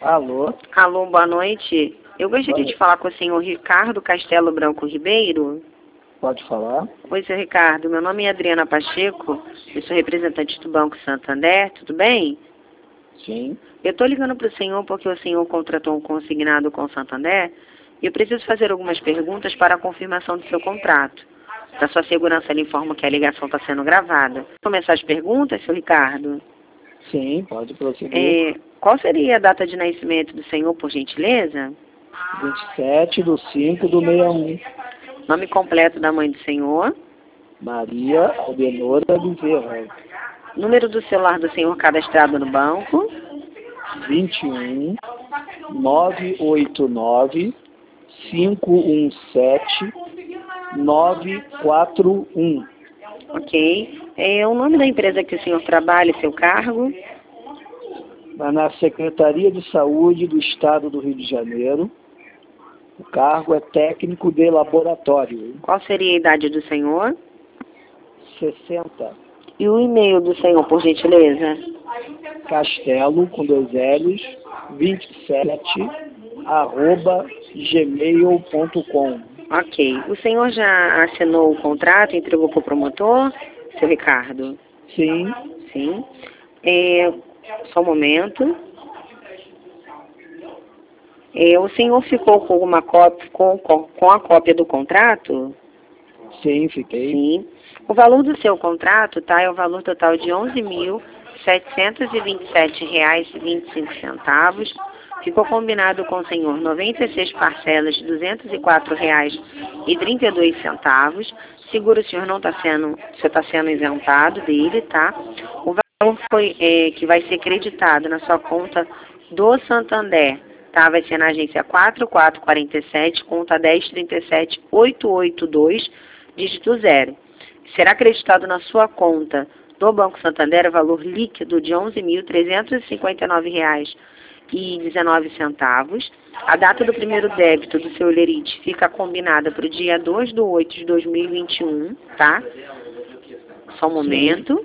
Alô? Alô, boa noite. Eu gostaria de falar com o senhor Ricardo Castelo Branco Ribeiro. Pode falar? Oi, senhor Ricardo. Meu nome é Adriana Pacheco. Eu sou representante do Banco Santander. Tudo bem? Sim. Eu estou ligando para o senhor porque o senhor contratou um consignado com o Santander e eu preciso fazer algumas perguntas para a confirmação do seu contrato. Para sua segurança, lhe informo que a ligação está sendo gravada. Vou começar as perguntas, senhor Ricardo? Sim, pode prosseguir. Qual seria a data de nascimento do senhor, por gentileza? 27/5/61. Nome completo da mãe do senhor? Maria Albenora Bezerra. Número do celular do senhor cadastrado no banco? 21 989 517 941. Ok. O nome da empresa que o senhor trabalha e seu cargo? Na Secretaria de Saúde do Estado do Rio de Janeiro. O cargo é técnico de laboratório. Qual seria a idade do senhor? 60. E o e-mail do senhor, por gentileza? Castelo, com 2 L's, 27, @gmail.com. Ok. O senhor já assinou o contrato e entregou para o promotor, seu Ricardo? Sim. Sim. Só um momento. O senhor ficou com alguma cópia, com a cópia do contrato? Sim, fiquei. Sim. O valor do seu contrato, tá, é o valor total de R$ 11.727,25. Ficou combinado com o senhor 96 parcelas de R$ 204,32. Seguro o senhor não está sendo, está sendo isentado dele, tá? O valor que vai ser creditado na sua conta do Santander, tá? Vai ser na agência 4447, conta 1037882, dígito 0. Será acreditado na sua conta do Banco Santander o valor líquido de R$ 11.359,19. A data do primeiro débito do seu lerite fica combinada para o dia 2/8/2021, tá? Só um momento.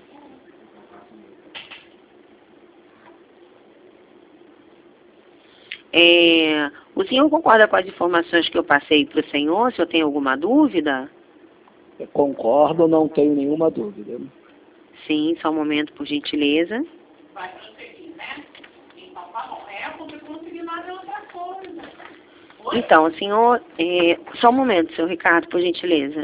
O senhor concorda com as informações que eu passei para o senhor? O senhor tem alguma dúvida? Eu concordo, não tenho nenhuma dúvida. Sim, só um momento, por gentileza. Então, o senhor... só um momento, senhor Ricardo, por gentileza.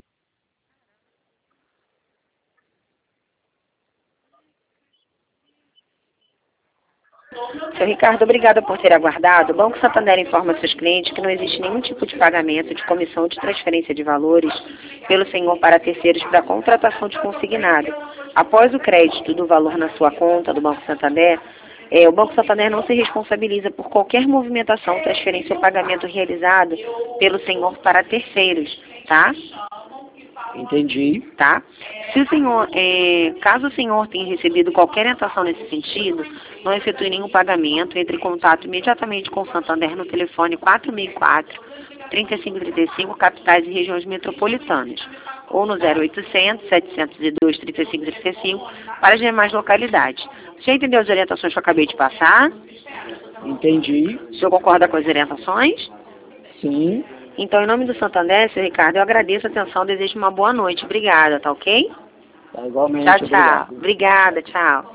Senhor Ricardo, obrigada por ter aguardado. O Banco Santander informa seus clientes que não existe nenhum tipo de pagamento de comissão ou de transferência de valores pelo senhor para terceiros para contratação de consignado. Após o crédito do valor na sua conta do Banco Santander, o Banco Santander não se responsabiliza por qualquer movimentação, transferência ou pagamento realizado pelo senhor para terceiros, tá? Entendi. Tá? Se o senhor, caso o senhor tenha recebido qualquer orientação nesse sentido, não efetue nenhum pagamento, entre em contato imediatamente com o Santander no telefone 4004-3535, capitais e regiões metropolitanas, ou no 0800-702-3535 para as demais localidades. Você entendeu as orientações que eu acabei de passar? Entendi. O senhor concorda com as orientações? Sim. Então, em nome do Santander, senhor Ricardo, eu agradeço a atenção, desejo uma boa noite. Obrigada, tá ok? Tá, igualmente, Tchau, tchau. obrigado. Obrigada, tchau.